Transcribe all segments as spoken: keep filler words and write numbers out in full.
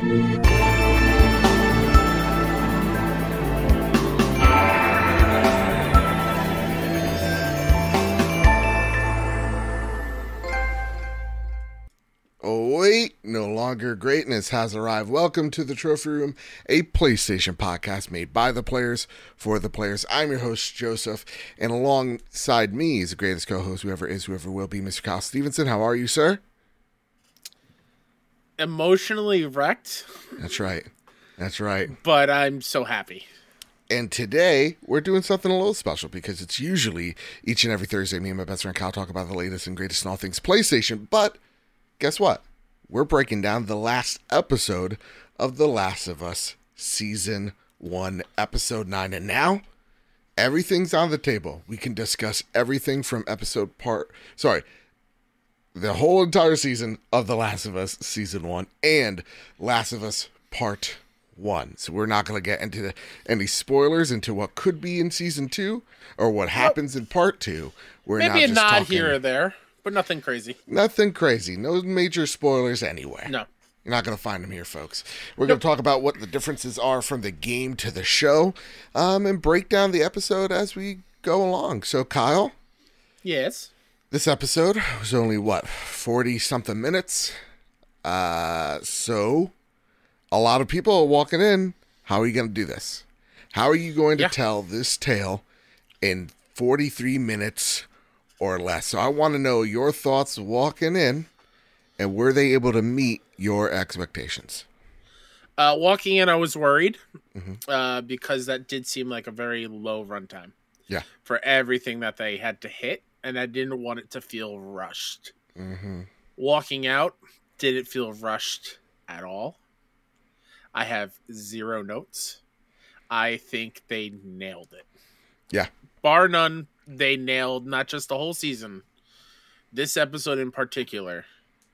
Oh wait, no longer greatness has arrived. Welcome to the Trophy Room, a PlayStation podcast made by the players for the players. I'm your host, Joseph, and alongside me is the greatest co-host, whoever is, whoever will be, Mister Kyle Stevenson. How are you, sir? Emotionally wrecked. That's right. That's right. But I'm so happy. And today, we're doing something a little special because it's usually each and every Thursday, me and my best friend Kyle talk about the latest and greatest in all things PlayStation, but guess what? We're breaking down the last episode of The Last of Us Season one, Episode nine. And now, everything's on the table. We can discuss everything from episode part... Sorry, the whole entire season of The Last of Us Season one and Last of Us Part one. So we're not going to get into the, any spoilers into what could be in Season two or what happens in Part two. We're Maybe not a just nod talking, here or there. But nothing crazy. Nothing crazy. No major spoilers anywhere. No. You're not going to find them here, folks. We're nope. going to talk about what the differences are from the game to the show um, and break down the episode as we go along. So, Kyle? Yes? This episode was only, what, forty-something minutes? Uh, so, a lot of people are walking in. How are you going to do this? How are you going to yeah. tell this tale in forty-three minutes or less? So I want to know your thoughts walking in, and were they able to meet your expectations? Uh, walking in, I was worried mm-hmm. uh, because that did seem like a very low runtime. Yeah. For everything that they had to hit, and I didn't want it to feel rushed. Mm-hmm. Walking out, didn't feel rushed at all. I have zero notes. I think they nailed it. Yeah. Bar none. They nailed not just the whole season, this episode in particular,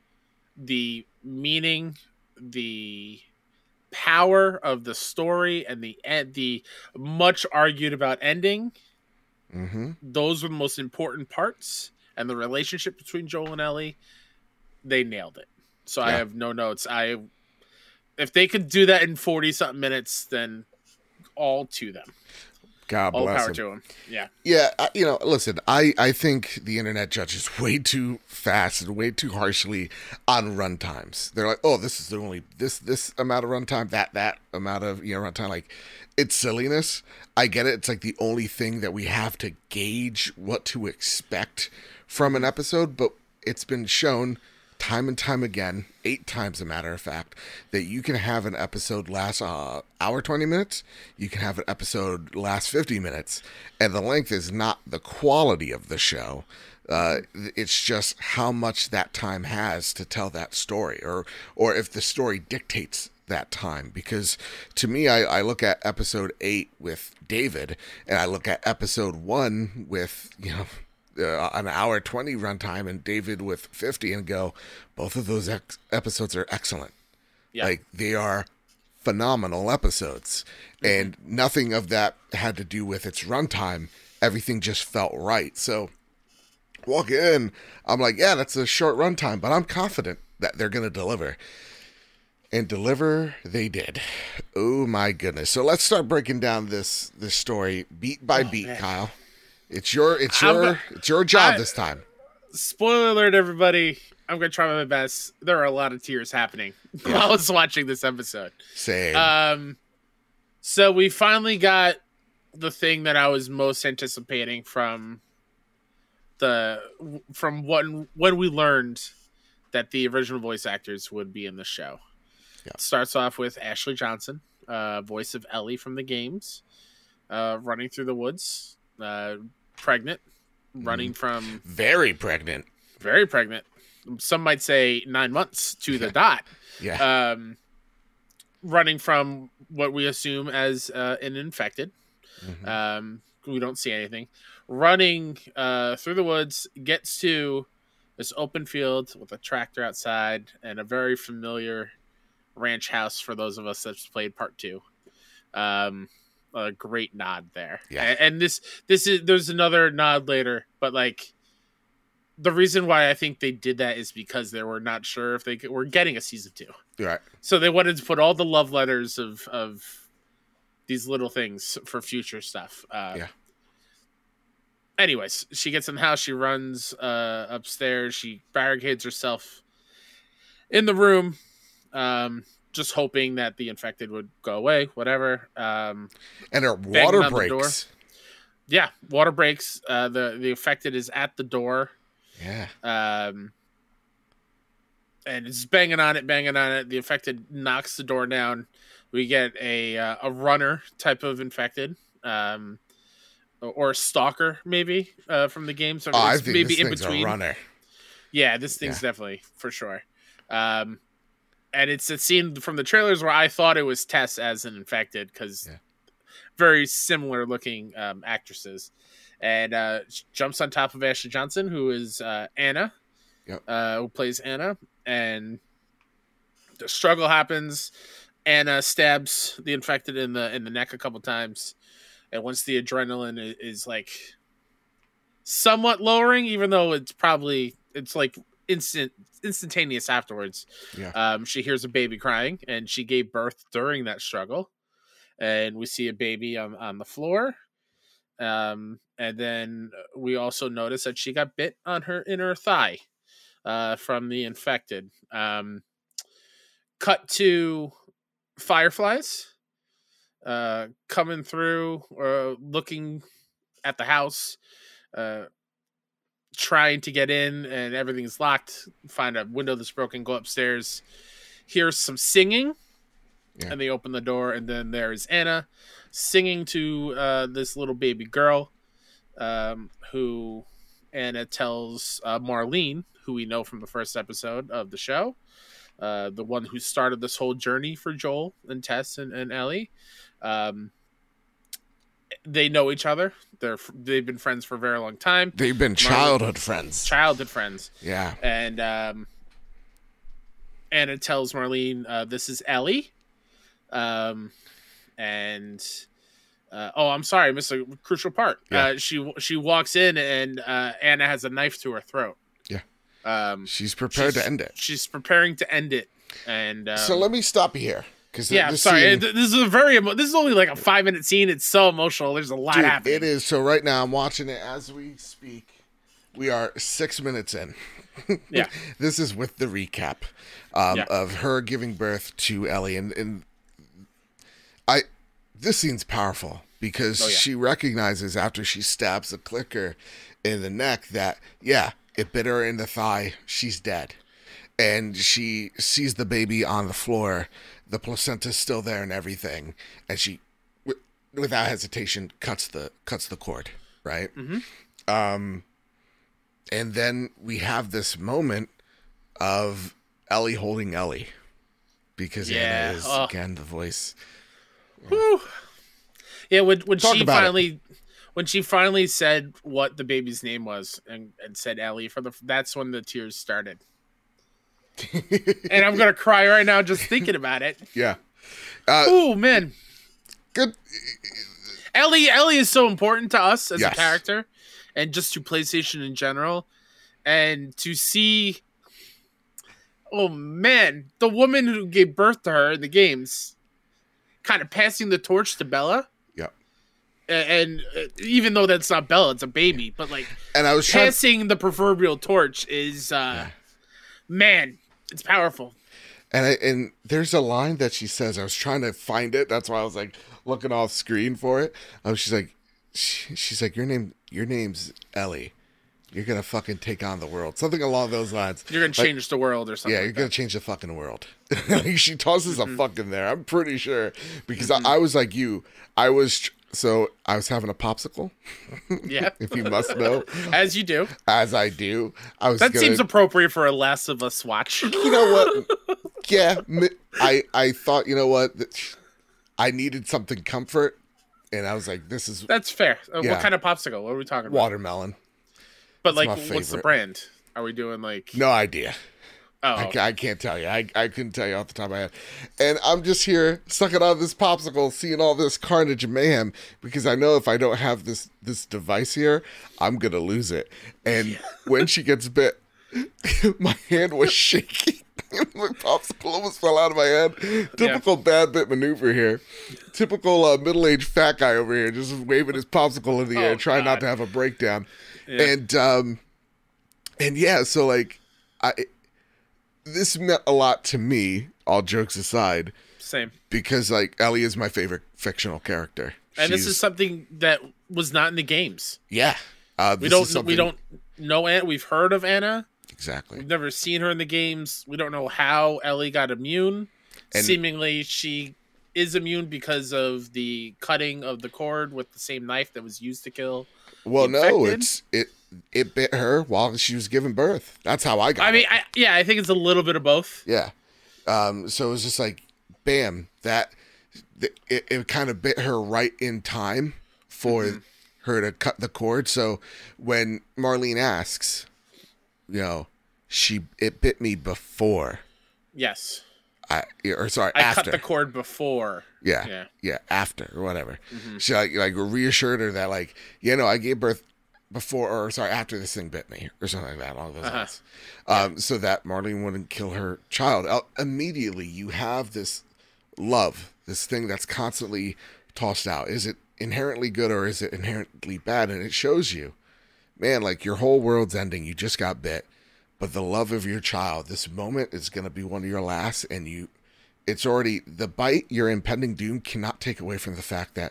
the meaning, the power of the story, and the the much argued about ending. Mm-hmm. Those were the most important parts, and the relationship between Joel and Ellie, they nailed it. So yeah. I have no notes. I if they could do that in forty something minutes, then all to them. God All bless power him. to him. Yeah. Yeah, I, you know, listen, I, I think the internet judges way too fast and way too harshly on run times. They're like, oh, this is the only, this this amount of runtime, that, that amount of, you know, runtime. Like, it's silliness. I get it. It's like the only thing that we have to gauge what to expect from an episode, but it's been shown time and time again, eight times a matter of fact, that you can have an episode last uh, hour twenty minutes, you can have an episode last fifty minutes, and the length is not the quality of the show. Uh, it's just how much that time has to tell that story, or or if the story dictates that time. Because to me, I, I look at episode eight with David, and I look at episode one with, you know, Uh, an hour twenty runtime and David with fifty, and go, both of those ex- episodes are excellent. Yeah. Like, they are phenomenal episodes. Mm-hmm. And nothing of that had to do with its runtime. Everything just felt right. So walk in, I'm like, yeah, that's a short runtime, but I'm confident that they're going to deliver. And deliver they did. Oh my goodness. So let's start breaking down this this story beat by oh, beat, man. Kyle. It's your it's your go- it's your job I, this time. Spoiler alert, everybody. I'm gonna try my best. There are a lot of tears happening yeah. while I was watching this episode. Same. Um so we finally got the thing that I was most anticipating from the from when when we learned that the original voice actors would be in the show. Yeah. It starts off with Ashley Johnson, uh, voice of Ellie from the games, uh, running through the woods. Uh, pregnant, running from... Very pregnant. Very pregnant. Some might say nine months to the dot. Yeah. Um, running from what we assume as uh, an infected. Mm-hmm. Um, we don't see anything. Running uh, through the woods, gets to this open field with a tractor outside and a very familiar ranch house for those of us that's played part two. Um... A great nod there. Yeah. And, and this this is there's another nod later, but like the reason why I think they did that is because they were not sure if they could, were getting a season two. Right. So they wanted to put all the love letters of of these little things for future stuff. Uh, yeah. Anyways, she gets in the house. She runs uh, upstairs. She barricades herself in the room, um, just hoping that the infected would go away. Whatever. Um, and her water breaks. Door. Yeah, water breaks. Uh, the the infected is at the door. Yeah. Um, and it's banging on it, banging on it. The infected knocks the door down. We get a uh, a runner type of infected, um, or a stalker maybe uh, from the game. So oh, it's I think maybe this in thing's between. a runner. Yeah, this thing's yeah. definitely for sure. Um, and it's a scene from the trailers where I thought it was Tess as an infected because yeah. very similar looking um, actresses. And uh, she jumps on top of Ashley Johnson, who is uh, Anna, yep. uh, who plays Anna. And the struggle happens. Anna stabs the infected in the in the neck a couple times. And once the adrenaline is, is like somewhat lowering, even though it's probably it's like instant instantaneous afterwards. Yeah. Um, she hears a baby crying, and she gave birth during that struggle. And we see a baby on, on the floor. Um, and then we also notice that she got bit on her inner thigh uh, from the infected. Um, cut to fireflies uh, coming through or looking at the house, uh, trying to get in, and everything's locked. Find a window that's broken, go upstairs, hear some singing. Yeah. And they open the door, and then there's Anna singing to uh, this little baby girl, um, who Anna tells uh, Marlene, who we know from the first episode of the show, uh, the one who started this whole journey for Joel and Tess and, and Ellie. Um, they know each other. They're they've been friends for a very long time. They've been childhood Marlene, friends. Childhood friends. Yeah. And um, Anna tells Marlene, uh, "This is Ellie." Um, and, uh, oh, I'm sorry, I missed a crucial part. Yeah. Uh, she, she walks in and, uh, Anna has a knife to her throat. Yeah. Um, she's prepared she's, to end it. She's preparing to end it. And, um, so let me stop you here. Cause yeah, this sorry. scene, this is a very, emo- this is only like a five minute scene. It's so emotional. There's a lot dude, happening. It is. So right now I'm watching it as we speak. We are six minutes in. Yeah. This is with the recap, um, yeah. of her giving birth to Ellie. And, and I, this scene's powerful because oh, yeah. she recognizes after she stabs the clicker in the neck that, yeah, it bit her in the thigh. She's dead. And she sees the baby on the floor. The placenta's still there and everything. And she, w- without hesitation, cuts the, cuts the cord. Right. Mm-hmm. Um, and then we have this moment of Ellie holding Ellie because Yeah. Anna is Oh. again the voice. Whew. Yeah, when when Talk she about finally it. when she finally said what the baby's name was and, and said Ellie for the that's when the tears started. And I'm gonna cry right now just thinking about it. Yeah. Uh, Oh man, good. Ellie Ellie is so important to us as Yes. a character, and just to PlayStation in general, and to see. Oh man, the woman who gave birth to her in the games, kind of passing the torch to Bella. Yeah. And, and uh, even though that's not Bella, it's a baby, but like And I was trying. passing the proverbial torch is, uh, Yeah. man, it's powerful. And I, and there's a line that she says. I was trying to find it. That's why I was like looking off screen for it. Um, she's like, she, she's like, your name, your name's Ellie. You're gonna fucking take on the world. Something along those lines. You're gonna Like, change the world or something. yeah, like you're gonna that. change the fucking world. She tosses Mm-hmm. a fuck in there. I'm pretty sure because Mm-hmm. I, I was like you. I was tr- so I was having a popsicle. Yeah, If you must know, as you do. as I do, I was. That gonna, seems appropriate for a Last of Us watch. You know what? Yeah, mi- I I thought you know what, that I needed something comfort, and I was like, this is That's fair. Uh, Yeah. What kind of popsicle? What are we talking about? watermelon. But like, my what's the favorite. brand? Are we doing like? No idea. Oh, I, ca- I can't tell you. I, I couldn't tell you off the top of my head. And I'm just here sucking on this popsicle, seeing all this carnage and mayhem, because I know if I don't have this this device here, I'm gonna lose it. And when she gets bit, my hand was shaking. My popsicle almost fell out of my hand. Typical yeah. bad bit maneuver here. Typical uh, middle-aged fat guy over here, just waving his popsicle in the oh, air, trying God. not to have a breakdown. Yeah. And um, and yeah, so like I. This meant a lot to me, all jokes aside. Same. Because, like, Ellie is my favorite fictional character. And She's... this is something that was not in the games. Yeah. Uh, we don't something... we don't know Anna. We've heard of Anna. Exactly. We've never seen her in the games. We don't know how Ellie got immune. And... Seemingly, she is immune because of the cutting of the cord with the same knife that was used to kill. Well, no, it's it. It bit her while she was giving birth. That's how I got I it. mean, I, yeah, I think it's a little bit of both. Yeah. Um, so it was just like, bam, that it, it kind of bit her right in time for mm-hmm. her to cut the cord. So when Marlene asks, you know, she it bit me before. Yes. I or sorry, I after. cut the cord before. Yeah. Yeah. Yeah. After or whatever. Mm-hmm. She like, like reassured her that like, you know, I gave birth before or sorry after this thing bit me or something like that along those uh-huh. lines, um, yeah. so that Marlene wouldn't kill her child. Uh, immediately, you have this love, this thing that's constantly tossed out. Is it inherently good or is it inherently bad? And it shows you, man, like your whole world's ending. You just got bit, but the love of your child, this moment is going to be one of your last, and you, it's already the bite. Your impending doom cannot take away from the fact that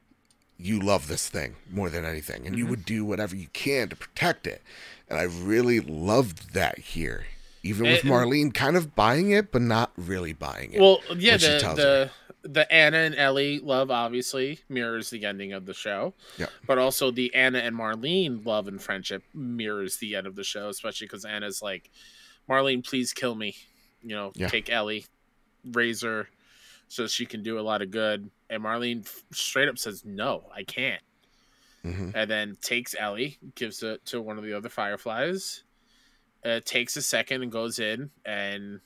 you love this thing more than anything, and mm-hmm. you would do whatever you can to protect it. And I really loved that here, even with and, Marlene kind of buying it, but not really buying it. Well, yeah, the the, the Anna and Ellie love obviously mirrors the ending of the show. Yeah, but also the Anna and Marlene love and friendship mirrors the end of the show, especially because Anna's like, Marlene, please kill me. You know, yeah. take Ellie, raise her, so she can do a lot of good. And Marlene straight up says, no, I can't. Mm-hmm. And then takes Ellie, gives it to one of the other Fireflies, uh, takes a second and goes in and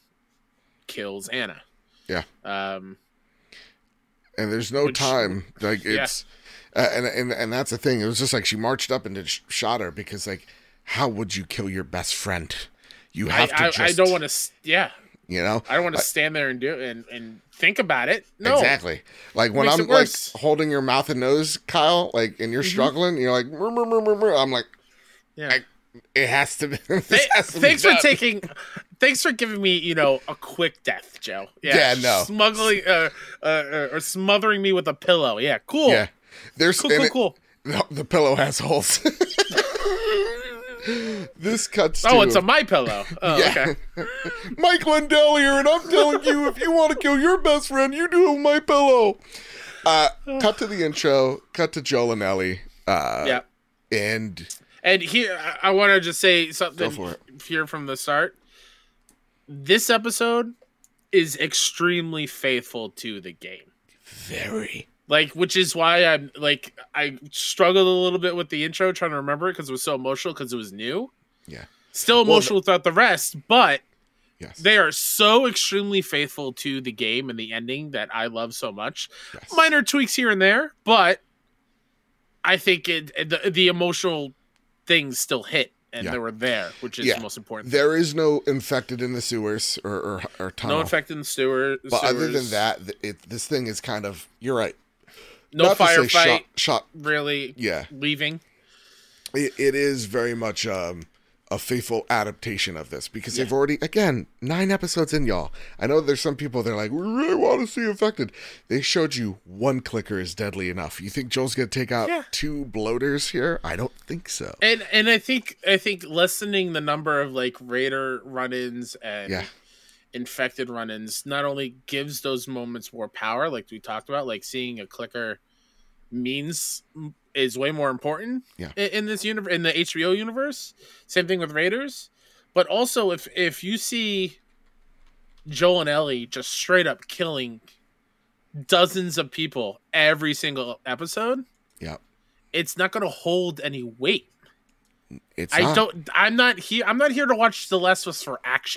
kills Anna. Yeah. Um, and there's no which, time. Like, it's... Yeah. Uh, and, and and that's the thing. It was just like she marched up and sh- shot her because, like, how would you kill your best friend? You have I, to I, just... I don't want to... Yeah. You know, I don't want to stand there and do it and, and think about it. No, exactly. Like when I'm like holding your mouth and nose, Kyle, like, and you're mm-hmm. struggling, you're like, mur, mur, mur, mur, mur. I'm like, yeah, I, it has to be. Th- has to thanks be for taking, thanks for giving me, you know, a quick death, Joe. Yeah, yeah no, smuggling uh, uh, or smothering me with a pillow. Yeah, cool. Yeah, there's cool, cool, it, cool. The, the pillow has holes. This cuts to... Oh, it's a My Pillow. Oh, yeah. Okay. Mike Lindell here, and I'm telling you, if you want to kill your best friend, you do My Pillow. Uh, cut to the intro. Cut to Joel and Ellie. Uh, yeah. And... And here, I, I want to just say something Go for it. Here from the start. This episode is extremely faithful to the game. Very. Like, which is why I'm like, I struggled a little bit with the intro, trying to remember it because it was so emotional because it was new. Yeah. Still emotional well, the- throughout the rest, but yes. they are so extremely faithful to the game and the ending that I love so much. Yes. Minor tweaks here and there, but I think it the, the emotional things still hit. And yeah. they were there, which is yeah. the most important thing. There is no infected in the sewers or, or, or tunnel. No infected in the sewer, but sewers. Other than that, it, this thing is kind of, you're right. No Not firefight shot, shot, really yeah. leaving. It, it is very much um, a faithful adaptation of this because yeah. they've already, again, nine episodes in, y'all. I know there's some people, they're like, we really want to see infected. They showed you one clicker is deadly enough. You think Joel's going to take out yeah. two bloaters here? I don't think so. And and I think I think lessening the number of like Raider run-ins and yeah. infected run-ins not only gives those moments more power, like we talked about, like seeing a clicker means is way more important yeah. in, in this universe, in the H B O universe. Same thing with Raiders, but also if if you see Joel and Ellie just straight up killing dozens of people every single episode, yeah, it's not going to hold any weight. It's I not. don't. I'm not here. I'm not here to watch The Last of Us for action.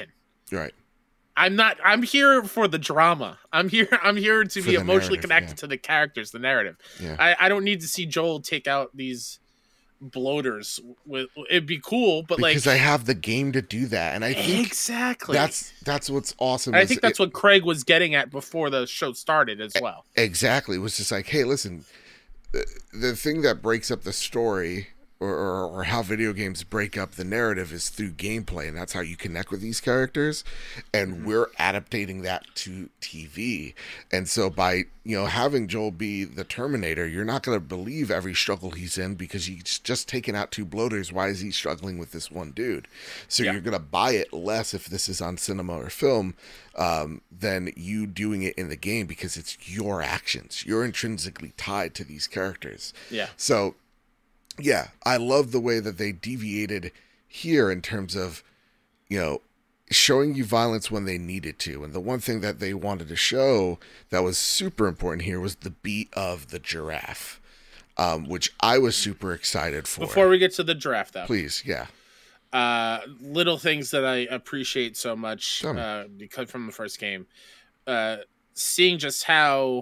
Right. I'm not. I'm here for the drama. I'm here. I'm here to For be the emotionally narrative, connected yeah. to the characters, the narrative. Yeah. I, I don't need to see Joel take out these bloaters. With it'd be cool, but Because like I have the game to do that, and I think exactly. that's that's what's awesome. And I is think that's it- what Craig was getting at before the show started as well. exactly. It was just like, hey, listen, the, the thing that breaks up the story. Or, or, or how video games break up the narrative is through gameplay, and that's how you connect with these characters. And Mm-hmm. we're adaptating that to T V. And so by, you know, having Joel be the Terminator, you're not going to believe every struggle he's in because he's just taken out two bloaters. Why is he struggling with this one dude? So Yeah. you're going to buy it less if this is on cinema or film um, than you doing it in the game because it's your actions. You're intrinsically tied to these characters. Yeah. So yeah, I love the way that they deviated here in terms of, you know, showing you violence when they needed to. And the one thing that they wanted to show that was super important here was the beat of the giraffe, um, which I was super excited for. Before we get to the draft, though, Please, yeah. uh, little things that I appreciate so much Tell me. uh, because from the first game, uh, seeing just how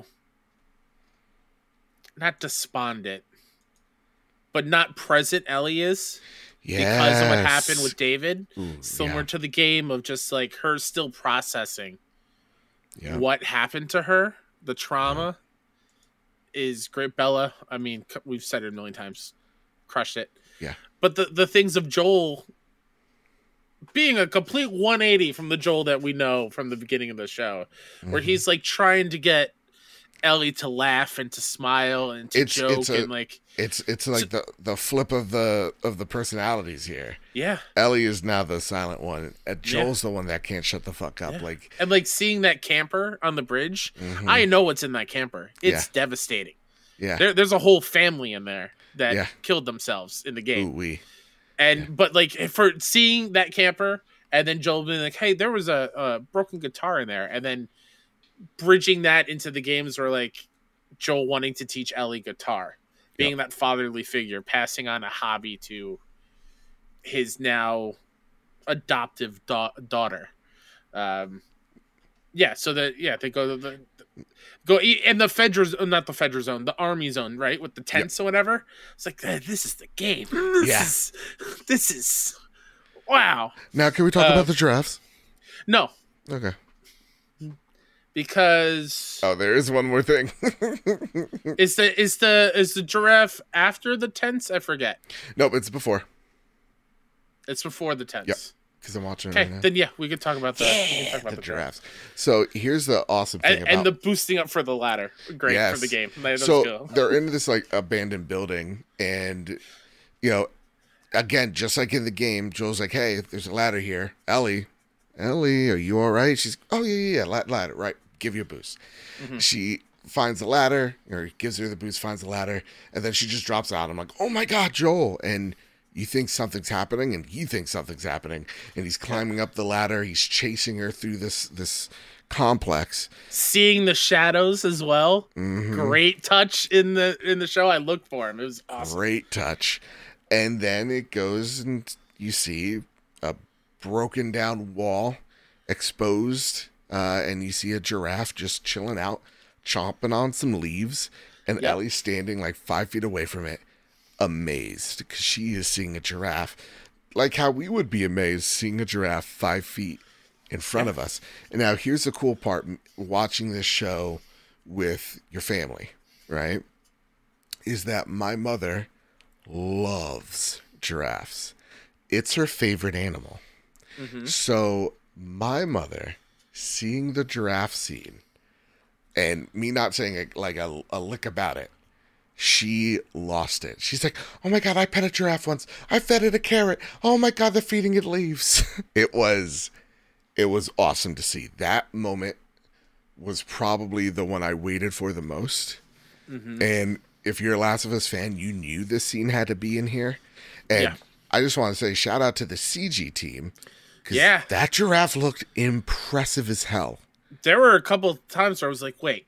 not despondent, but not present Ellie is Yes. because of what happened with David, Ooh, similar yeah. to the game of just like her still processing Yeah. what happened to her, the trauma is great. Bella, I mean, c- we've said it a million times, crushed it. Yeah. But the, the things of Joel being a complete one eighty from the Joel that we know from the beginning of the show, where Mhm. he's like trying to get Ellie to laugh and to smile and to It's- joke it's a- and like, It's it's like the the flip of the of the personalities here. yeah. Ellie is now the silent one. And Joel's the one that can't shut the fuck up. Yeah. Like, And like seeing that camper on the bridge, mhm. I know what's in that camper. It's Yeah. devastating. yeah. There, there's a whole family in there that Yeah. killed themselves in the game. Ooh, we. And Yeah. but like for seeing that camper and then Joel being like, "Hey, there was a, a broken guitar in there," and then bridging that into the games where like Joel wanting to teach Ellie guitar, being Yep. that fatherly figure, passing on a hobby to his now adoptive da- daughter. Um, yeah, so that yeah they go to the. Go in the Fedra, uh, not the Fedra zone, the Army zone, right, with the tents or whatever. It's like "Eh, this is the game. This Yeah. is this is wow. Now, can we talk Uh, about the giraffes? No, Okay. because Oh, there is one more thing. is the is the is the giraffe after the tents? I forget. Nope, it's before. It's before the tents. Yep. Because I'm watching it Okay, right now. then yeah, we could talk about the, we can talk about the the giraffes. So here's the awesome thing and, about and the boosting up for the ladder. Great Yes. for the game. That- that's so cool. they're in this like abandoned building, and you know, again, just like in the game, Joel's like, "Hey, there's a ladder here, Ellie. Ellie, are you all right?" She's, "Oh yeah, yeah, yeah, la- ladder, right? Give you a boost." Mm-hmm. She finds the ladder, or gives her the boost, finds the ladder, and then she just drops out. I'm like, "Oh my god, Joel!" And you think something's happening, and he thinks something's happening, and he's climbing up the ladder. He's chasing her through this this complex. Seeing the shadows as well. Mhm. Great touch in the in the show. I looked for him. It was awesome. Great touch. And then it goes and you see a broken down wall exposed, uh, and you see a giraffe just chilling out, chomping on some leaves, and Yep. Ellie standing like five feet away from it, amazed because she is seeing a giraffe, like how we would be amazed seeing a giraffe five feet in front of us. And now here's the cool part: m- watching this show with your family, right? Is that my mother loves giraffes. It's her favorite animal. Mhm. So my mother seeing the giraffe scene and me not saying a, like a, a lick about it, she lost it. She's like, "Oh my god, I pet a giraffe once. I fed it a carrot. Oh my god, they're feeding it leaves." It was it was awesome to see. That moment was probably the one I waited for the most. Mhm. And if you're a Last of Us fan, you knew this scene had to be in here. And Yeah. I just want to say shout out to the C G team. 'Cause Yeah. that giraffe looked impressive as hell. There were a couple of times where I was like, wait,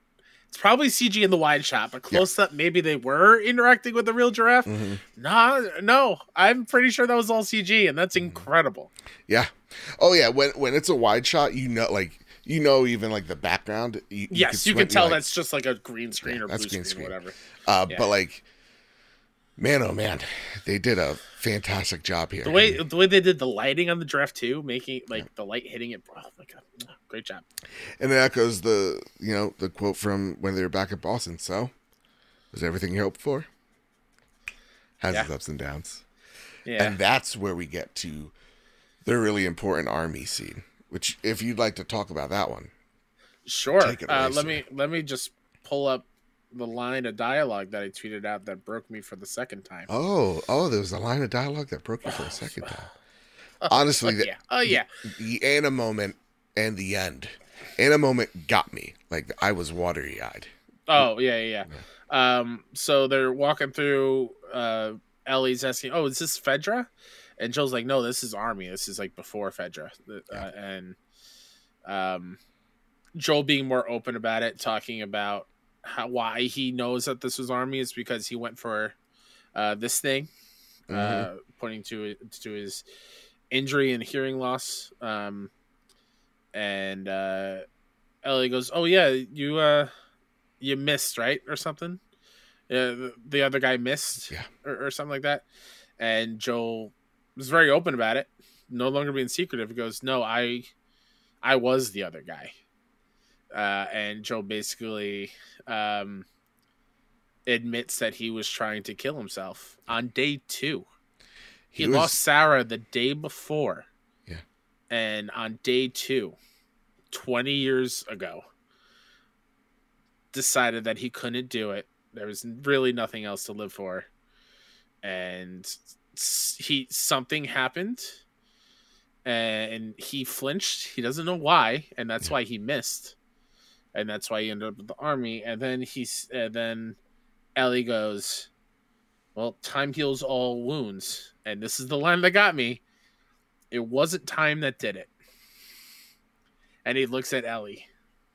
It's probably C G in the wide shot, but close yeah. up, maybe they were interacting with the real giraffe. Mm-hmm. Nah, no, I'm pretty sure that was all C G, and that's incredible. Yeah. Oh yeah. When when it's a wide shot, you know, like you know, even like the background. You, yes, you, you can tell like, that's just like a green screen yeah, or blue screen, screen, or whatever. Uh, yeah. But like, man, oh man, they did a fantastic job here. The way the way they did the lighting on the giraffe too, making like yeah. the light hitting it. Oh my god, great job. And it echoes the you know the quote from when they were back at Boston. So, was everything you hoped for? Has yeah. its ups and downs. Yeah, and that's where we get to the really important army scene. Which, if you'd like to talk about that one, sure. Take it away, uh, let sir. me let me just pull up the line of dialogue that I tweeted out that broke me for the second time. Oh, oh, there was a line of dialogue that broke you for the second time. Honestly, oh, yeah. Oh, yeah. The, the Anna moment and the end. Anna moment got me. Like, I was watery eyed. Oh, yeah, yeah, yeah. Um, so they're walking through. Uh, Ellie's asking, "Oh, is this Fedra?" And Joel's like, "No, this is Army. This is like before Fedra." Uh, yeah. And um, Joel being more open about it, talking about how why he knows that this was Army is because he went for uh, this thing, mm-hmm. uh, pointing to to his injury and hearing loss. Um, and uh, Ellie goes, "Oh yeah, you uh, you missed, right, or something? Yeah, the, the other guy missed, yeah, or, or something like that." And Joel was very open about it, no longer being secretive. He goes, "No, I, I was the other guy." Uh, and Joel basically um, admits that he was trying to kill himself on day two. He, he was... lost Sarah the day before. Yeah. And on day two, twenty years ago, decided that he couldn't do it. There was really nothing else to live for. And he something happened. And he flinched. He doesn't know why. And that's yeah. why he missed. And that's why he ended up with the Army. And then he's, and then Ellie goes, "Well, time heals all wounds." And this is the line that got me. "It wasn't time that did it." And he looks at Ellie.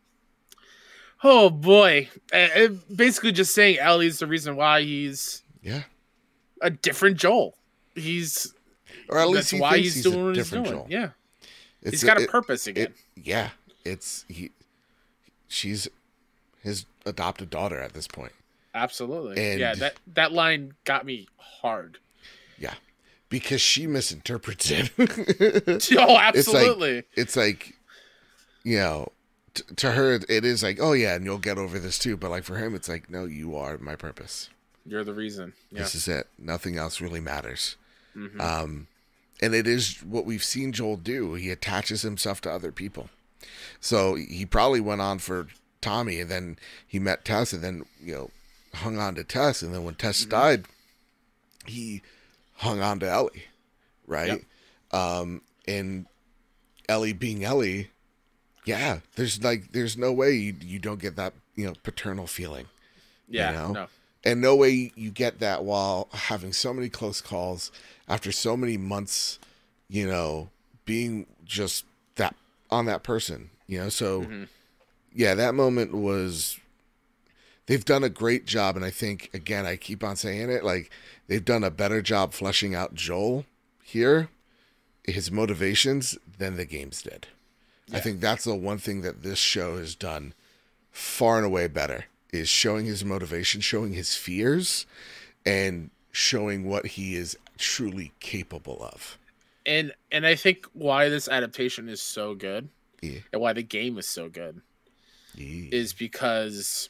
Oh boy! And basically, just saying Ellie's the reason why he's yeah a different Joel. He's or at least that's he why he's, he's doing what he's doing. Joel. Yeah, it's he's got a, a purpose again. It, yeah, it's he. She's his adopted daughter at this point. Absolutely. And yeah, that, that line got me hard. Yeah. Because she misinterprets it. Oh, absolutely. It's like, it's like you know, t- to her, it is like, oh, yeah, and you'll get over this too. But like for him, it's like, no, you are my purpose. You're the reason. Yeah. This is it. Nothing else really matters. Mm-hmm. Um, and it is what we've seen Joel do. He attaches himself to other people. So he probably went on for Tommy, and then he met Tess, and then, you know, hung on to Tess. And then when Tess mm-hmm. died, he hung on to Ellie, right? Yep. Um, and Ellie being Ellie, yeah, there's like, there's no way you, you don't get that, you know, paternal feeling. Yeah, you know? no. And no way you get that while having so many close calls after so many months, you know, being just that on that person, you know? So mm-hmm. yeah, that moment was, they've done a great job. And I think, again, I keep on saying it, like they've done a better job fleshing out Joel here, his motivations, than the games did. Yeah. I think that's the one thing that this show has done far and away better, is showing his motivation, showing his fears, and showing what he is truly capable of. And and I think why this adaptation is so good, yeah. and why the game is so good, yeah. is because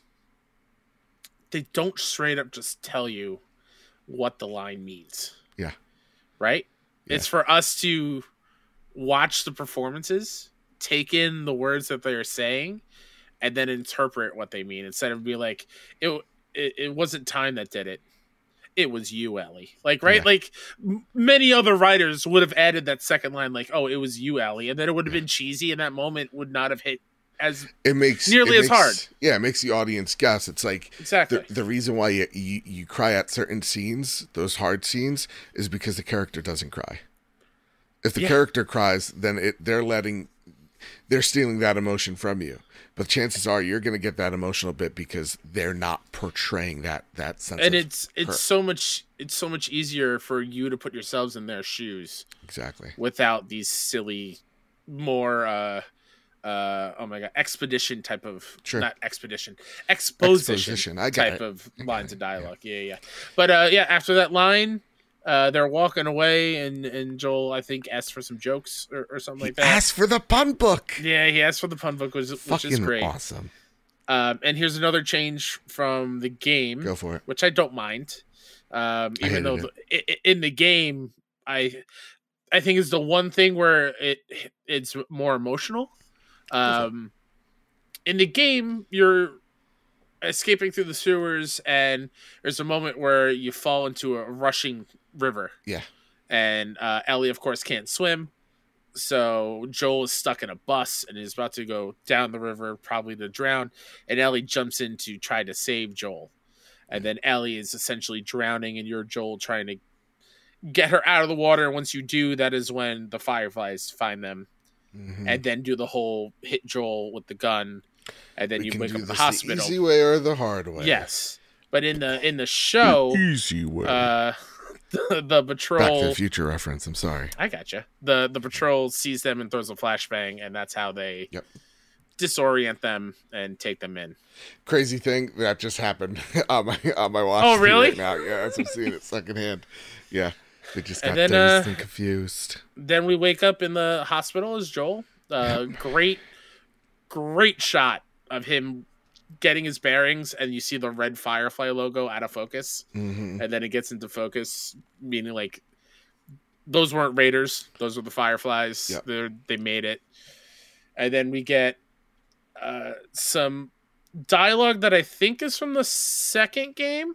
they don't straight up just tell you what the line means. Yeah. Right? Yeah. It's for us to watch the performances, take in the words that they're saying, and then interpret what they mean, instead of be like, it, it it wasn't time that did it. It was you, Ellie. Like, right? Yeah. Like, m- many other writers would have added that second line, like, "Oh, it was you, Ellie." And then it would have yeah. been cheesy, and that moment would not have hit as it makes nearly it as makes, hard. Yeah, it makes the audience guess. It's like, exactly. the, the reason why you, you, you cry at certain scenes, those hard scenes, is because the character doesn't cry. If the yeah. character cries, then it they're letting they're stealing that emotion from you. But chances are you're going to get that emotional bit because they're not portraying that that sense. And of it's it's hurt. so much it's so much easier for you to put yourselves in their shoes Exactly. without these silly, more uh, uh, oh my god, expedition type of Sure. not expedition, exposition, Exposition. I got type it. of I got lines it. of dialogue. Yeah, yeah. But uh, yeah, after that line. Uh, they're walking away, and, and Joel, I think, asks for some jokes or, or something like that. Ask for the pun book. Yeah, he asked for the pun book, which, which Fucking is great. awesome. Um, and here's another change from the game, Go for it. which I don't mind. Um, I even though hated the, i- in the game, I I think it's the one thing where it it's more emotional. Um, in the game, you're escaping through the sewers, and there's a moment where you fall into a rushing river. Yeah. And uh, Ellie, of course, can't swim. So Joel is stuck in a bus and is about to go down the river, probably to drown. And Ellie jumps in to try to save Joel. And then Ellie is essentially drowning, and you're Joel trying to get her out of the water. And once you do, that is when the Fireflies find them. Mm-hmm. And then do the whole hit Joel with the gun. And then we you can wake do up at the this hospital. the easy way or the hard way. Yes. But in the in the show, The easy way. uh, the, the patrol. Back to the Future reference. I'm sorry. I gotcha. The the patrol sees them and throws a flashbang, and that's how they Yep. disorient them and take them in. Crazy thing that just happened on my on my watch. Oh, screen really? Right now, yeah, as I'm seeing it secondhand. Yeah, they just got And then, dazed uh, and confused. Then we wake up in the hospital as Joel. Uh, great, great shot of him getting his bearings, and you see the red Firefly logo out of focus, Mm-hmm. and then it gets into focus, meaning like those weren't Raiders; those were the Fireflies. Yep. They they made it, and then we get uh, some dialogue that I think is from the second game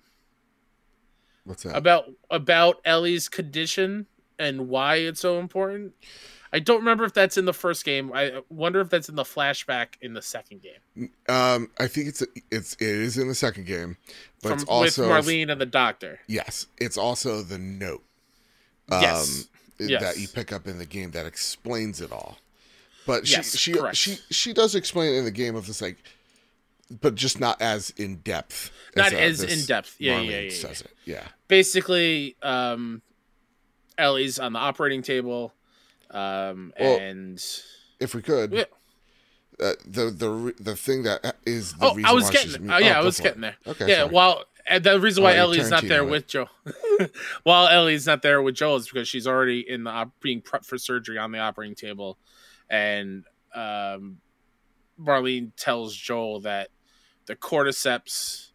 What's that? about about Ellie's condition and why it's so important. I don't remember if that's in the first game. I wonder if that's in the flashback in the second game. Um, I think it's it's it is in the second game, but From, it's also with Marlene and the doctor. yes, it's also the note. Um, Yes. Yes. that you pick up in the game that explains it all. But she Yes, she correct. she she does explain it in the game of this like, but just not as in depth. Not uh, as this in-depth. Yeah, Marlene yeah, yeah, says it. Yeah. Basically, um, Ellie's on the operating table, um, Well, and If we could, Yeah. uh, the the re- the thing that is the oh, reason I was why getting she's there. mu- Oh, yeah, I go was for getting it. there. Okay, yeah, sorry. while and the reason why Oh, you Ellie's not there Tarantino it. with Joel, while Ellie's not there with Joel, is because she's already in the op- being prepped for surgery on the operating table, and um, Marlene tells Joel that the cordyceps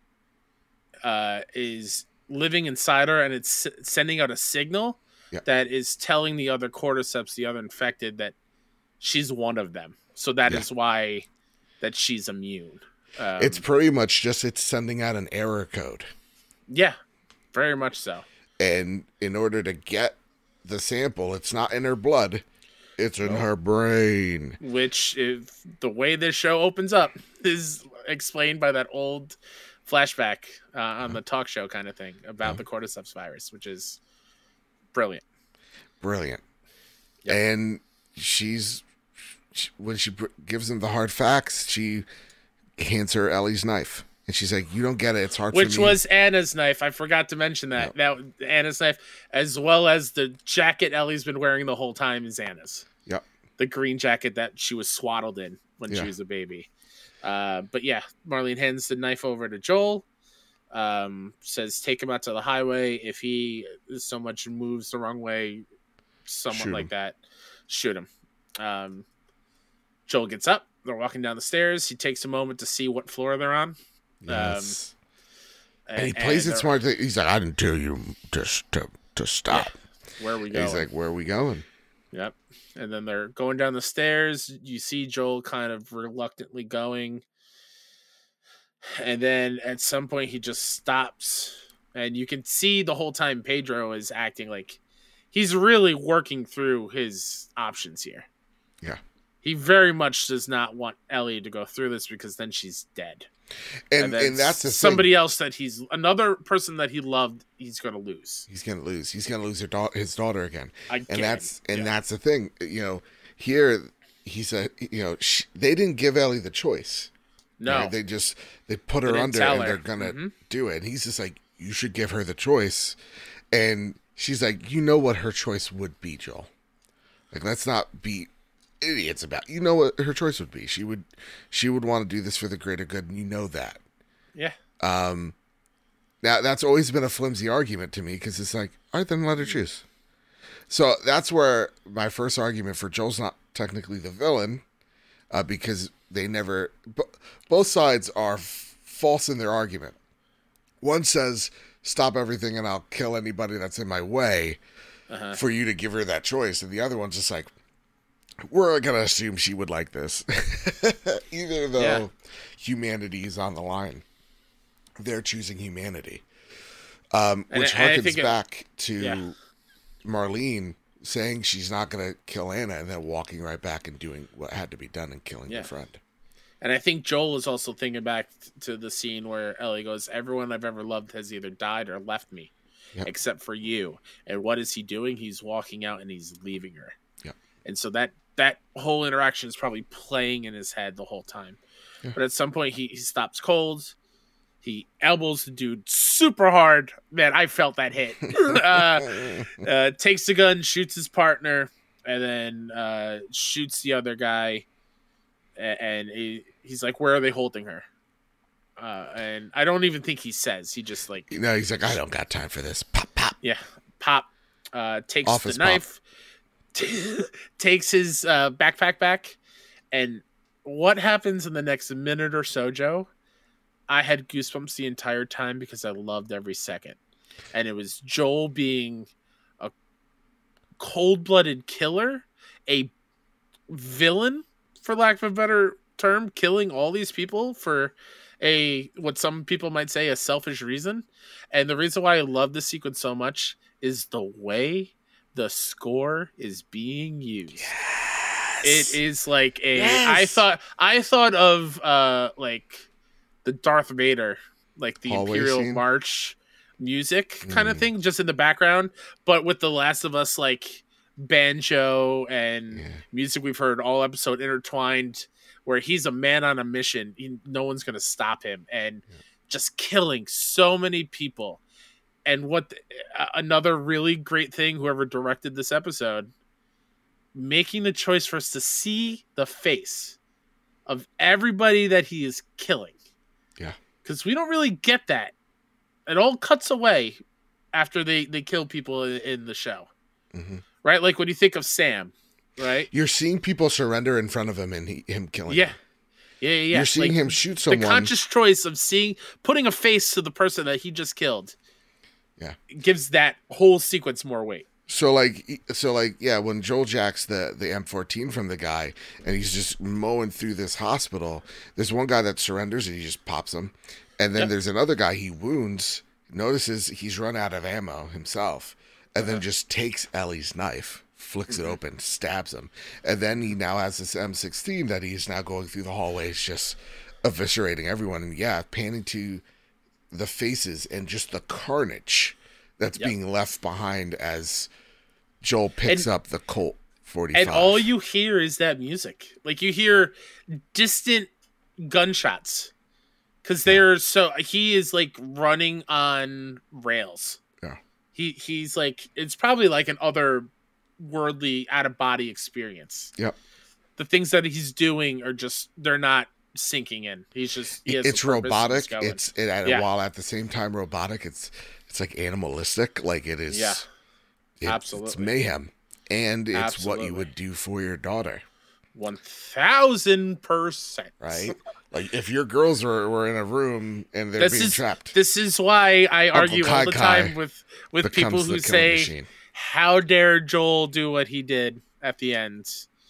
uh, is living inside her, and it's s- sending out a signal Yeah. that is telling the other cordyceps, the other infected, that she's one of them. So that Yeah. is why that she's immune. Um, It's pretty much just it's sending out an error code, yeah, very much so. and in order to get the sample, it's not in her blood, it's in Oh. her brain. Which, if the way this show opens up, is explained by that old flashback uh, on the talk show kind of thing about the cordyceps virus, which is brilliant. Brilliant. Yep. And she's she, when she br- gives him the hard facts, she hands her Ellie's knife, and she's like, "You don't get it. It's hard Which for me." was Anna's knife. I forgot to mention that. That Anna's knife, as well as the jacket Ellie's been wearing the whole time, is Anna's. Yep. The green jacket that she was swaddled in when Yeah. she was a baby. Uh, but yeah, Marlene hands the knife over to Joel. Um, says, "Take him out to the highway. If he so much moves the wrong way, somewhat Shoot like him. that, shoot him." Um, Joel gets up. They're walking down the stairs. He takes a moment to see what floor they're on. Yes. Um, and he plays it they're- smart. He's like, "I didn't tell you to to to stop." Where are we And going? he's like, "Where are we going?" Yep. And then they're going down the stairs. You see Joel kind of reluctantly going. And then at some point he just stops. And you can see the whole time Pedro is acting like he's really working through his options here. Yeah. He very much does not want Ellie to go through this because then she's dead. And then and that's the thing. somebody else that he's another person that he loved, he's going to lose. He's gonna lose. He's gonna lose her da- his daughter again. Again. And that's and Yeah. that's the thing. You know, here he said, you know, she, they didn't give Ellie the choice. No, right? They just they put They her didn't under tell and her. they're gonna Mhm. do it. And he's just like, you should give her the choice. And she's like, you know what her choice would be, Joel. Like, let's not be idiots about. You know what her choice would be. She would she would want to do this for the greater good, and you know that. Yeah. Um, now that's always been a flimsy argument to me because it's like, all right, then let her choose. So that's where my first argument for Joel's not technically the villain, uh, because they never. B- both sides are f- false in their argument. One says, "Stop everything, and I'll kill anybody that's in my way," Uh-huh. for you to give her that choice, and the other one's just like, we're gonna assume she would like this, even though Yeah. humanity is on the line. They're choosing humanity, um, And which I- and I harkens think it- back to yeah. Marlene saying she's not gonna kill Anna, and then walking right back and doing what had to be done and killing Yeah. your friend. And I think Joel is also thinking back to the scene where Ellie goes, "Everyone I've ever loved has either died or left me, Yep. except for you." And what is he doing? He's walking out and he's leaving her. Yep. And so that that whole interaction is probably playing in his head the whole time. Yeah. But at some point, he, he stops cold. He elbows the dude super hard. Man, I felt that hit. uh, uh, takes the gun, shoots his partner, and then uh, shoots the other guy. A- And he, he's like, "Where are they holding her?" Uh, and I don't even think he says. He just like, You know, he's like, I don't got time for this. Pop, pop. yeah, pop. Uh, takes Office the knife, t- takes his uh, backpack back, and what happens in the next minute or so, Joe? I had goosebumps the entire time because I loved every second, and it was Joel being a cold-blooded killer, a villain, for lack of a better term, killing all these people for a what some people might say a selfish reason. And the reason why I love this sequence so much is the way the score is being used. It is like a Yes. I thought I thought of uh like the Darth Vader, like the Hallway Imperial scene? March music kind of Mm. thing, just in the background, but with The Last of Us like banjo and Yeah. music we've heard all episode intertwined, where he's a man on a mission. He, no one's gonna stop him, and just killing so many people. And what the, uh, another really great thing, whoever directed this episode, making the choice for us to see the face of everybody that he is killing. Yeah. Because we don't really get that. It all cuts away after they, they kill people in, in the show. hmm Right? Like when you think of Sam, right? You're seeing people surrender in front of him and he, him killing Yeah. them. Yeah, yeah, yeah. You're seeing Like, him shoot the someone. conscious choice of seeing, putting a face to the person that he just killed. Yeah. Gives that whole sequence more weight. So like, so like, yeah, when Joel jacks the the M fourteen from the guy, and he's just mowing through this hospital, there's one guy that surrenders and he just pops him, and then Yep. there's another guy he wounds, notices he's run out of ammo himself, and then just takes Ellie's knife, flicks it open, stabs him, and then he now has this M sixteen that he's now going through the hallways, just eviscerating everyone, and yeah, panning to the faces and just the carnage that's Yep. being left behind as Joel picks And- up the Colt forty-five. And all you hear is that music. Like you hear distant gunshots. Because they're so he is like running on rails. Yeah. He he's like it's probably like an other worldly out of body experience. Yep. The things that he's doing are just they're not sinking in. He's just he has It's a purpose and robotic. he's going. It's it, at, Yeah. while at the same time robotic. It's it's like animalistic. Like it is. Yeah. it's- It's Absolutely. mayhem, and it's what Absolutely. you would do for your daughter, One thousand percent. right? Like if your girls were, were in a room and they're This being is trapped, this is why I argue all the Kai Kai time with with becomes people the who killing say, machine. "How dare Joel do what he did at the end?"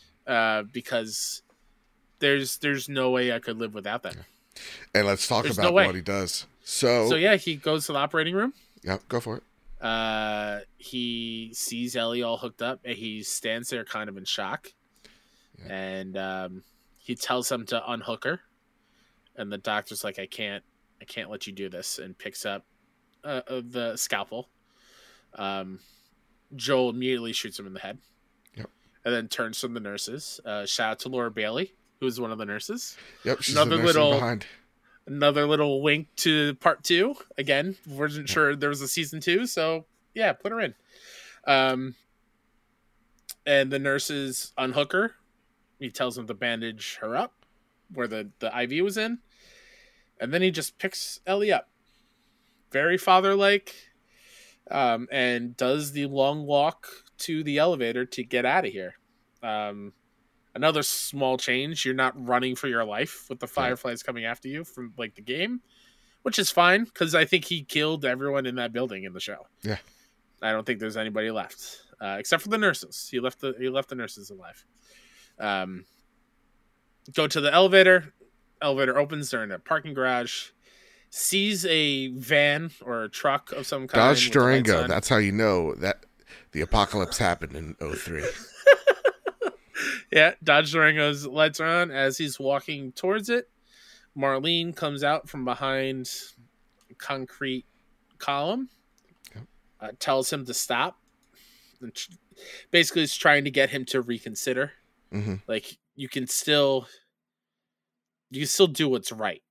Uh, because there's there's no way I could live without that. And let's talk There's about no way. what he does. So, So yeah, he goes to the operating room. yeah, go for it. Uh, he sees Ellie all hooked up, and he stands there kind of in shock. Yeah. And um, he tells him to unhook her, and the doctor's like, "I can't, I can't let you do this," and picks up uh, uh, the scalpel. Um, Joel immediately shoots him in the head. Yep. and then turns from the nurses. Uh, shout out to Laura Bailey, who is one of the nurses. Yep, she's another the nurse little behind. Another little wink to part two. Again, wasn't sure there was a season two, so yeah, put her in. Um, and the nurses unhook her. He tells them to bandage her up where the, the I V was in. And then he just picks Ellie up. Very father-like. Um, and does the long walk to the elevator to get out of here. Um, another small change. You're not running for your life with the Fireflies coming after you from like the game, which is fine because I think he killed everyone in that building in the show. Yeah. I don't think there's anybody left, uh, except for the nurses. He left the he left the nurses alive. Um, go to the elevator. Elevator opens. They're in a parking garage. Sees a van or a truck of some kind. Dodge Durango. That's how you know that the apocalypse happened in oh three. Yeah, Dodge Durango's lights are on as he's walking towards it. Marlene comes out from behind a concrete column. Uh, tells him to stop. And tr- basically, is trying to get him to reconsider. Mm-hmm. Like you can still, you can still do what's right.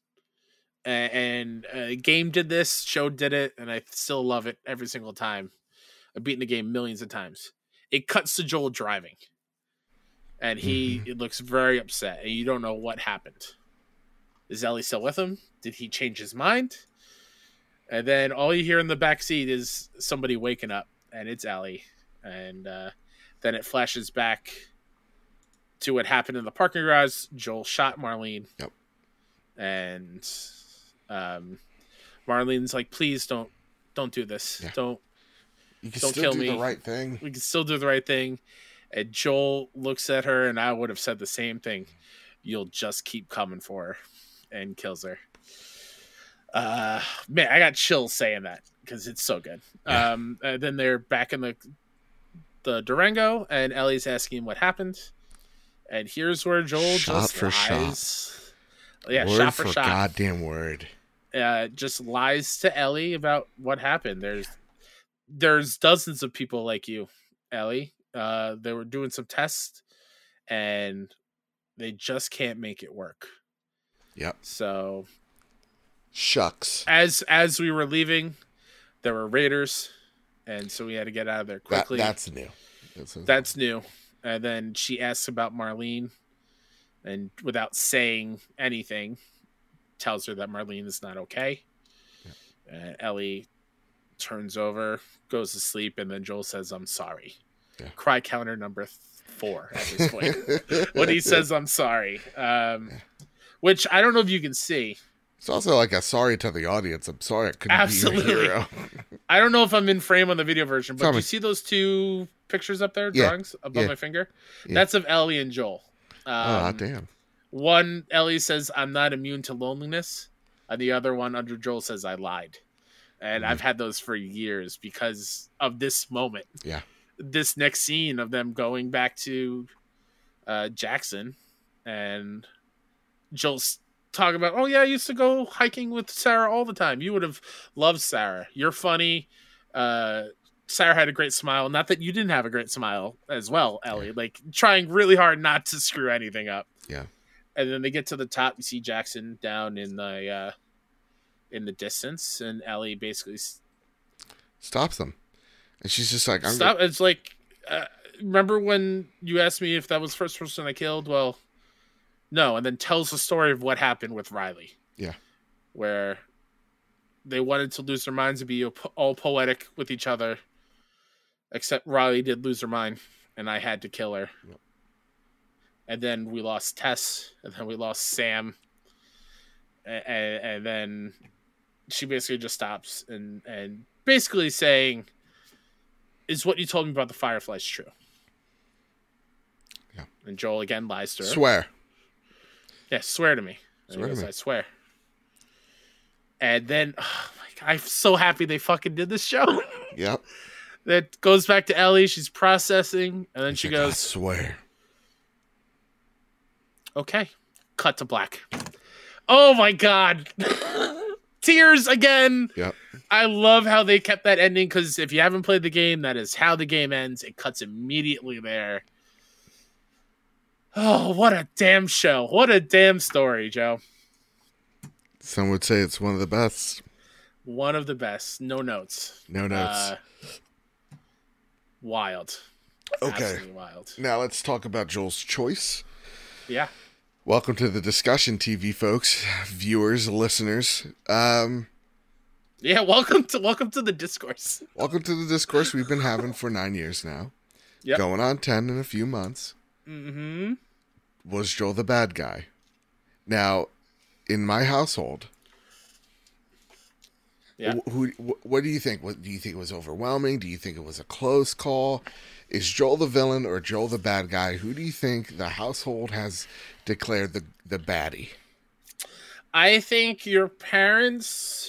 And, and uh, game did this, show did it, and I still love it every single time. I've beaten the game millions of times. It cuts to Joel driving, and he mm-hmm. it looks very upset, and you don't know what happened. Is Ellie still with him? Did he change his mind? And then all you hear in the back seat is somebody waking up, and it's Ellie. And uh, then it flashes back to what happened in the parking garage. Joel shot Marlene. Yep. And um, Marlene's like, please don't don't do this. Yeah. Don't you can don't still kill do me. the right thing. We can still do the right thing. And Joel looks at her, and I would have said the same thing. You'll just keep coming for her, and kills her. Uh, man, I got chills saying that because it's so good. Yeah. Um, and then they're back in the the Durango, and Ellie's asking what happened. And here's where Joel shot just for lies. Shot. Yeah, word shot for, for shot. Goddamn word. Uh, just lies to Ellie about what happened. There's there's dozens of people like you, Ellie. Uh, they were doing some tests, and they just can't make it work. Yep. So. Shucks. As as we were leaving, there were raiders, and so we had to get out of there quickly. That, that's new. That's, that's new. And then she asks about Marlene, and without saying anything, tells her that Marlene is not okay. Yeah. Uh, Ellie turns over, goes to sleep, and then Joel says, "I'm sorry." Yeah. Cry counter number four at this point. When he says, "I'm sorry," um, yeah. Which I don't know if you can see. It's also like a sorry to the audience. I'm sorry I couldn't Absolutely. be your hero. I don't know if I'm in frame on the video version, but Tell do me. you see those two pictures up there, yeah. drawings above yeah. my finger? Yeah. That's of Ellie and Joel. Um, oh, damn. One, Ellie says, "I'm not immune to loneliness." And the other one under Joel says, "I lied." And mm-hmm. I've had those for years because of this moment. Yeah. This next scene of them going back to uh, Jackson, and Joel's talking about, "Oh yeah, I used to go hiking with Sarah all the time. You would have loved Sarah. You're funny. Uh, Sarah had a great smile. Not that you didn't have a great smile as well, Ellie. Yeah. Like trying really hard not to screw anything up." Yeah. And then they get to the top. You see Jackson down in the uh, in the distance, and Ellie basically stops them. And she's just like, I'm Stop. gonna... It's like, uh, remember when you asked me if that was the first person I killed? Well, no. And then tells the story of what happened with Riley. Yeah. Where they wanted to lose their minds and be all poetic with each other. Except Riley did lose her mind, and I had to kill her. Yep. And then we lost Tess, and then we lost Sam. And, and, and then she basically just stops and, and basically saying, "Is what you told me about the Fireflies true?" Yeah. And Joel again lies to her. Swear. Yeah, swear to me. Swear to me. I swear. And then, oh my God, I'm so happy they fucking did this show. Yep. That goes back to Ellie. She's processing, and then She's she like, goes, "I swear." Okay. Cut to black. Oh my God. Tears again. Yep. I love how they kept that ending, because if you haven't played the game, that is how the game ends. It cuts immediately there. Oh, what a damn show. What a damn story, Joe. Some would say it's one of the best. One of the best. No notes. No notes. Uh, wild. Okay. Absolutely wild. Now let's talk about Joel's choice. Yeah. Welcome to the discussion, T V folks, viewers, listeners. Um, yeah, welcome to welcome to the discourse. Welcome to the discourse we've been having for nine years now. Yep. Going on ten in a few months. Mm-hmm. Was Joel the bad guy? Now, in my household, yeah. who, who, what do you think? What do you think it was overwhelming? Do you think it was a close call? Is Joel the villain or Joel the bad guy? Who do you think the household has declared the, the baddie? I think your parents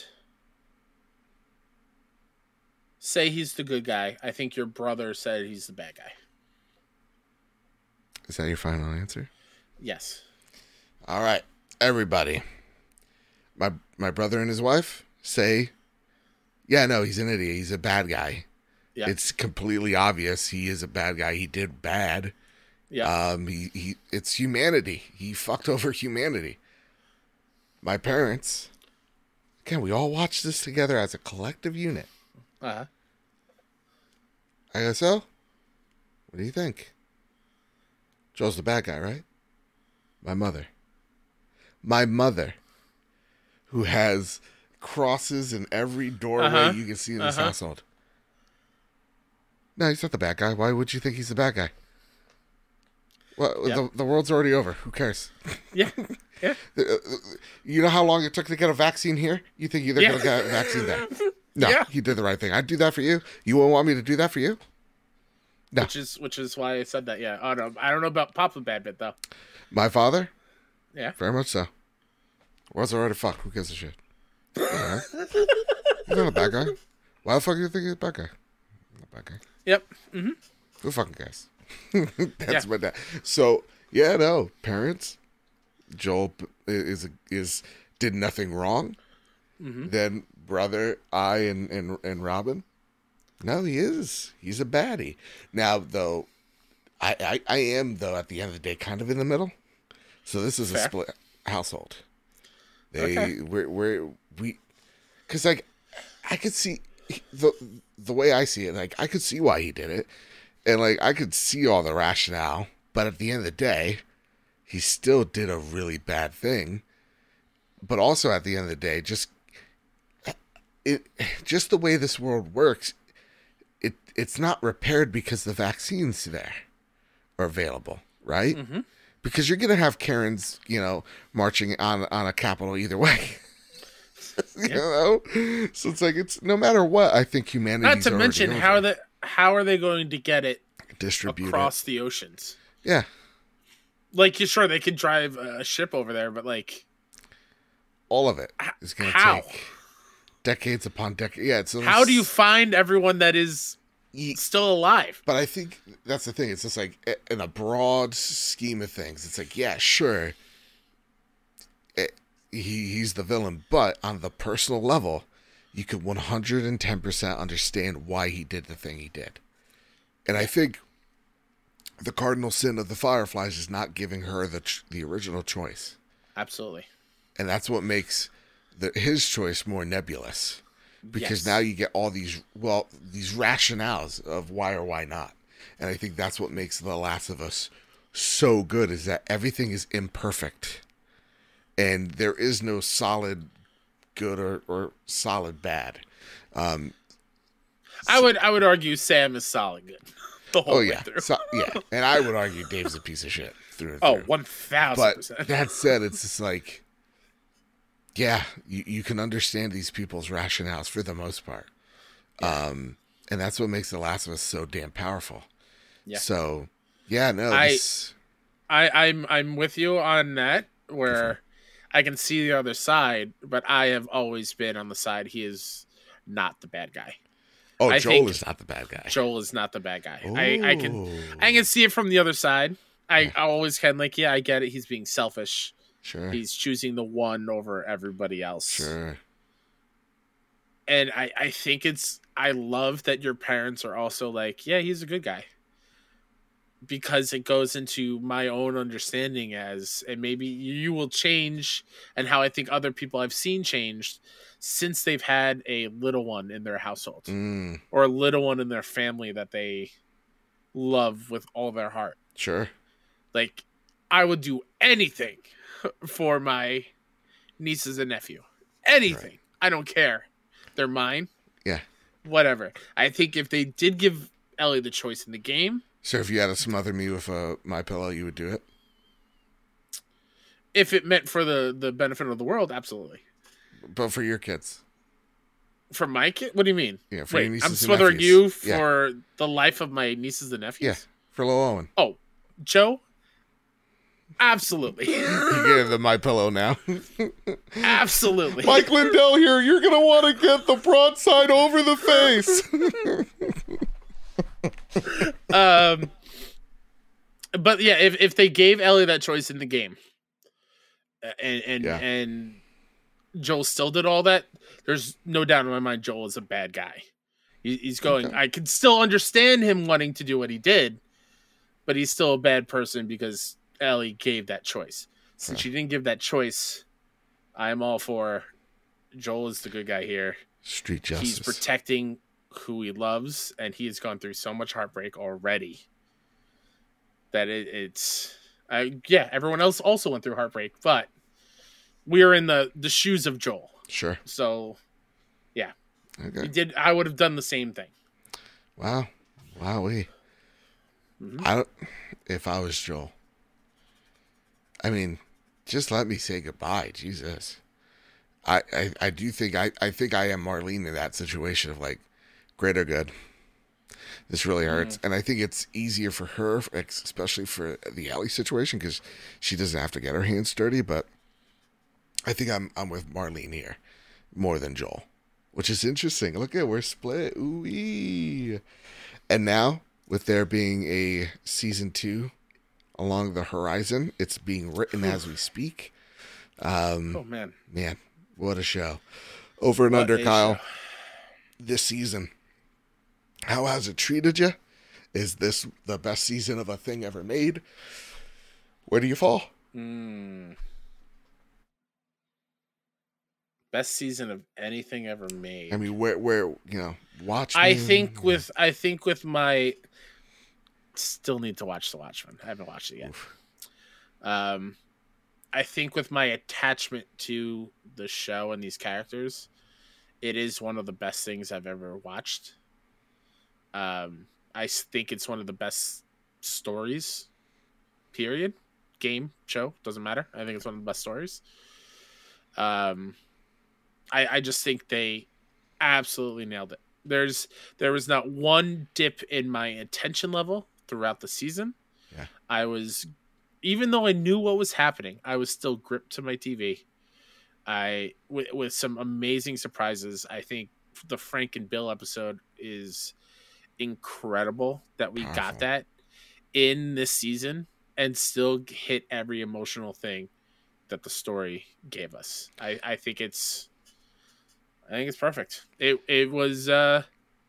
say he's the good guy. I think your brother said he's the bad guy. Is that your final answer? Yes. All right, everybody. My my brother and his wife say, yeah, no, he's an idiot. He's a bad guy. Yeah. It's completely obvious he is a bad guy. He did bad. Yeah. Um. He, he it's humanity. He fucked over humanity. My parents. Again, we all watched this together as a collective unit. Uh huh. I go, so? What do you think? Joel's the bad guy, right? My mother. My mother, who has crosses in every doorway uh-huh. you can see in this uh-huh. household. No, he's not the bad guy. Why would you think he's the bad guy? Well, yep. the, the world's already over. Who cares? Yeah. Yeah. You know how long it took to get a vaccine here? You think they're yeah. going to get a vaccine there? No, yeah. He did the right thing. I'd do that for you. You wouldn't want me to do that for you? No. Which is which is why I said that, yeah. Oh, no, I don't know about Papa Bad Bit, though. My father? Yeah. Very much so. World's already fucked. Who gives a shit? Right. He's not a bad guy. Why the fuck do you think he's a bad guy? Not a bad guy. Yep. Mm-hmm. Who fucking cares? That's yeah. my dad. So, yeah, no. Parents, Joel is is did nothing wrong. Mm-hmm. Then brother, I, and, and, and Robin. No, he is. He's a baddie. Now, though, I, I, I am, though, at the end of the day, kind of in the middle. So this is Fair. a split household. They, okay. we're, we're, we, because, like, I could see, the the way I see it, like, I could see why he did it. And, like, I could see all the rationale. But at the end of the day, he still did a really bad thing. But also, at the end of the day, just, it, just the way this world works, It it's not repaired because the vaccine's there or available, right? Mm-hmm. Because you're gonna have Karens, you know, marching on on a Capitol either way. you yeah. know, so it's like it's no matter what. I think humanity. Not to mention over. how the how are they going to get it distributed across the oceans? Yeah, like you sure they could drive a ship over there, but like all of it is gonna how? take decades upon decades. Yeah, it's how do you find everyone that is still alive? But I think that's the thing. It's just like in a broad scheme of things, it's like, yeah, sure, it, he he's the villain, but on the personal level, you could one hundred ten percent understand why he did the thing he did. And I think the cardinal sin of the Fireflies is not giving her the the original choice. Absolutely. And that's what makes The, his choice more nebulous, because yes. now you get all these well these rationales of why or why not, and I think that's what makes The Last of Us so good, is that everything is imperfect, and there is no solid good or, or solid bad. Um, I would I would argue Sam is solid good the whole oh way yeah, through. so, yeah, and I would argue Dave's a piece of shit through and oh, through. one thousand percent. But that said, it's just like. Yeah, you, you can understand these people's rationales for the most part. Yeah. Um, and that's what makes The Last of Us so damn powerful. Yeah. So, yeah, no. This... I, I, I'm I'm with you on that, where I can see the other side, but I have always been on the side he is not the bad guy. Oh, I Joel is not the bad guy. Joel is not the bad guy. I, I can I can see it from the other side. I, yeah. I always can, like, yeah, I get it. He's being selfish. Sure. He's choosing the one over everybody else. Sure. And I, I think it's, I love that your parents are also like, yeah, he's a good guy. because it goes into my own understanding as, and maybe you will change, and how I think other people I've seen changed since they've had a little one in their household Mm, or a little one in their family that they love with all their heart. sure. Like, I would do anything for my nieces and nephew. Anything. Right. I don't care. They're mine. Yeah. Whatever. I think if they did give Ellie the choice in the game, So if you had to smother me with a My Pillow, you would do it? if it meant for the, the benefit of the world, absolutely. But for your kids? For my kid? What do you mean? Yeah, for Wait, your nieces I'm and smothering nephews. you Yeah. for the life of my nieces and nephews? Yeah, for Lil Owen. Oh, Joe? Absolutely. You get the My Pillow now. Absolutely. Mike Lindell here. You're going to want to get the broadside over the face. um, but yeah, if, if they gave Ellie that choice in the game, uh, and and Yeah. and Joel still did all that, there's no doubt in my mind Joel is a bad guy. He, he's going. Okay. I can still understand him wanting to do what he did, but he's still a bad person because Ellie gave that choice. Since Huh. she didn't give that choice, I'm all for Joel is the good guy here. Street justice. He's protecting who he loves, and he has gone through so much heartbreak already that it, it's uh, yeah. Everyone else also went through heartbreak, but we are in the the shoes of Joel. Sure. So yeah, Okay. he did. I would have done the same thing. Wow. Wowee. Mhm. I don't, if I was Joel, I mean, just let me say goodbye. Jesus. I, I, I do think I, I think I am Marlene in that situation of like, greater good. This really hurts. And I think it's easier for her, especially for the Ellie situation, because she doesn't have to get her hands dirty. But I think I'm I'm with Marlene here more than Joel, which is interesting. Look at, we're split. Ooh-wee. And now, with there being a season two along the horizon, it's being written as we speak. Um, Oh man, man, what a show. Over and What under, a Kyle, show. this season. How has it treated you? Is this the best season of a thing ever made? Where do you fall? Mm. Best season of anything ever made. I mean, where, where, you know, watch. I think with I think with my still need to watch The Watchmen. I haven't watched it yet. Oof. Um, I think with my attachment to the show and these characters, it is one of the best things I've ever watched. Um, I s- think it's one of the best stories. Period. Game, show, doesn't matter. I think it's one of the best stories. Um, I I just think they absolutely nailed it. There's there was not one dip in my attention level throughout the season. Yeah. I was, even though I knew what was happening, I was still gripped to my T V. I with, with some amazing surprises. I think the Frank and Bill episode is incredible that we Powerful. got that in this season and still hit every emotional thing that the story gave us. I, I think it's I think it's perfect. It it was uh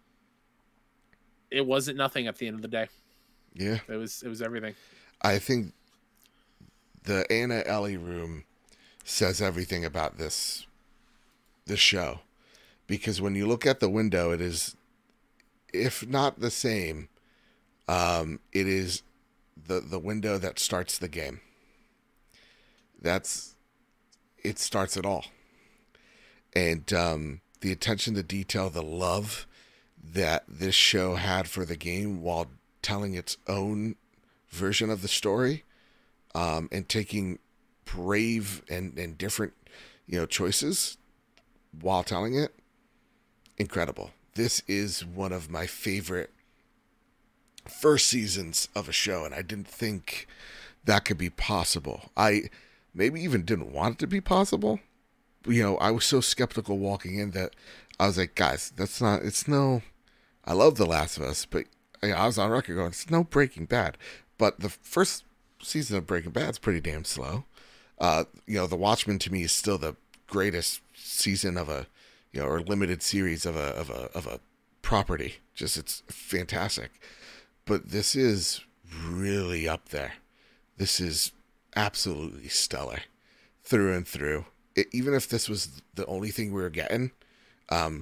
it wasn't nothing at the end of the day. Yeah. It was it was everything. I think the Anna Ellie room says everything about this this show, because when you look at the window, it is, if not the same, um, it is the the window that starts the game. That's it starts it all, and um, the attention to detail, the love that this show had for the game while telling its own version of the story, um, and taking brave and, and different, you know, choices while telling it. Incredible. This is one of my favorite first seasons of a show, and I didn't think that could be possible. I maybe even didn't want it to be possible. You know, I was so skeptical walking in that I was like, guys, that's not, it's no, I love The Last of Us, but you know, I was on record going, it's no Breaking Bad. But the first season of Breaking Bad is pretty damn slow. Uh, you know, The Watchmen to me is still the greatest season of a, you know, or limited series of a of a of a property. Just it's fantastic. But this is really up there. This is absolutely stellar through and through. It, even if this was the only thing we were getting, um,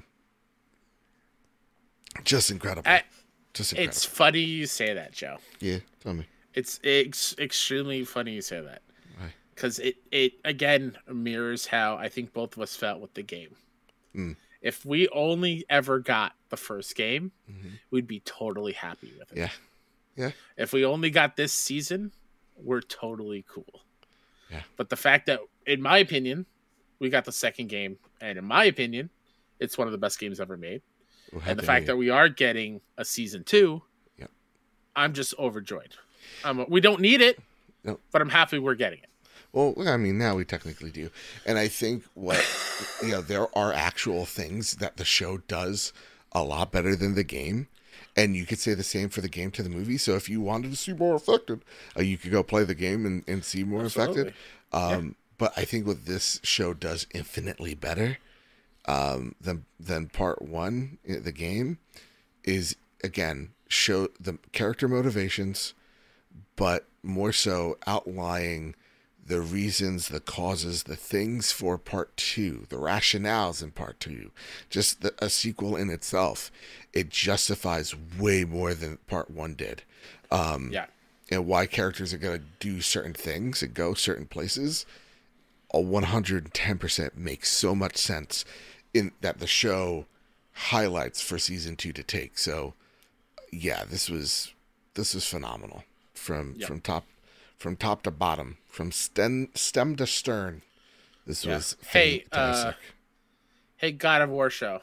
just incredible. I, just incredible. It's funny you say that, Joe. Yeah, tell me. It's ex- extremely funny you say that. Because it, it, again, mirrors how I think both of us felt with the game. Mm. If we only ever got the first game, Mm-hmm. we'd be totally happy with it. Yeah. Yeah. If we only got this season, we're totally cool. Yeah. But the fact that, in my opinion, we got the second game, and in my opinion, it's one of the best games ever made. Well, and the fact that we are getting a season two, yep. I'm just overjoyed. Um, we don't need it, nope. but I'm happy we're getting it. Well, I mean, now we technically do. And I think what, you know, there are actual things that the show does a lot better than the game. And you could say the same for the game to the movie. So if you wanted to see more affected, uh, you could go play the game and, and see more Absolutely. affected. Um, yeah. But I think what this show does infinitely better um, than, than part one, the game, is, again, show the character motivations, but more so outlining the reasons, the causes, the things for part two, the rationales in part two, just the, a sequel in itself, it justifies way more than part one did. Um, yeah. And why characters are going to do certain things and go certain places, a one hundred ten percent makes so much sense in that the show highlights for season two to take. So yeah, this was, this was phenomenal from, yep. from top From top to bottom, from stem stem to stern, this yeah. was hey, fantastic. Uh, hey, God of War show,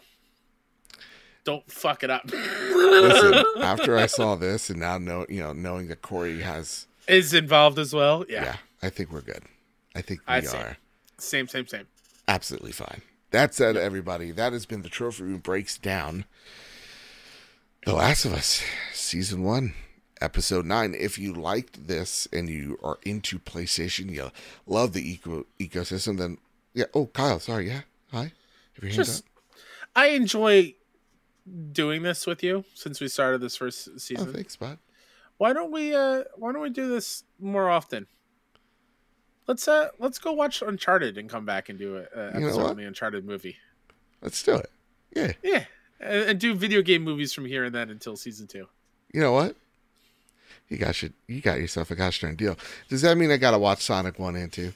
don't fuck it up. Listen, after I saw this, and now know you know knowing that Corey has is involved as well, yeah, yeah, I think we're good. I think we I'd are same, same, same, absolutely fine. That said, yep. everybody, that has been the Trophy Room Breaks Down The Last of Us season one. Episode nine. If you liked this and you are into PlayStation, you love the eco ecosystem, then yeah. Oh, Kyle, sorry. Yeah. Hi. Have your hands Just, up? I enjoy doing this with you since we started this first season. Oh, thanks, bud. Why don't we? Uh, why don't we do this more often? Let's uh, let's go watch Uncharted and come back and do an episode on the Uncharted movie. Let's do it. Yeah. Yeah, and, and do video game movies from here and then until season two. You know what? You got your, you got yourself a gosh darn deal. Does that mean I gotta watch Sonic one and two?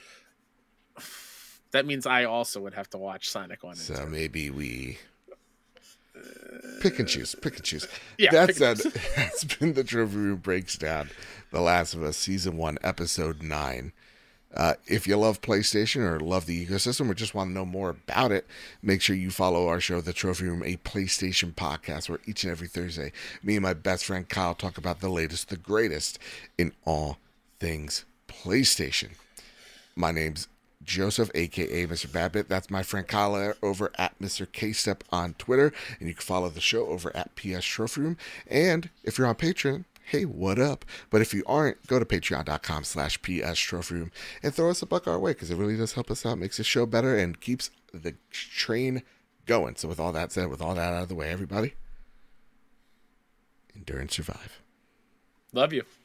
That means I also would have to watch Sonic one and so two. So maybe we pick and choose, pick and choose. Yeah, that said, that's been the Trophy Room Breaks Down The Last of Us Season one, Episode nine. Uh, if you love PlayStation or love the ecosystem or just want to know more about it, make sure you follow our show, The Trophy Room, a PlayStation podcast, where each and every Thursday, me and my best friend Kyle talk about the latest, the greatest in all things PlayStation. My name's Joseph, a k a. Mister Babbitt. That's my friend Kyle over at Mister K-Step on Twitter. And you can follow the show over at P S Trophy Room. And if you're on Patreon, hey, what up? But if you aren't, go to patreon.com slash PS Trophy Room and throw us a buck our way, because it really does help us out, makes the show better, and keeps the train going. So with all that said, with all that out of the way, everybody, endure and survive. Love you.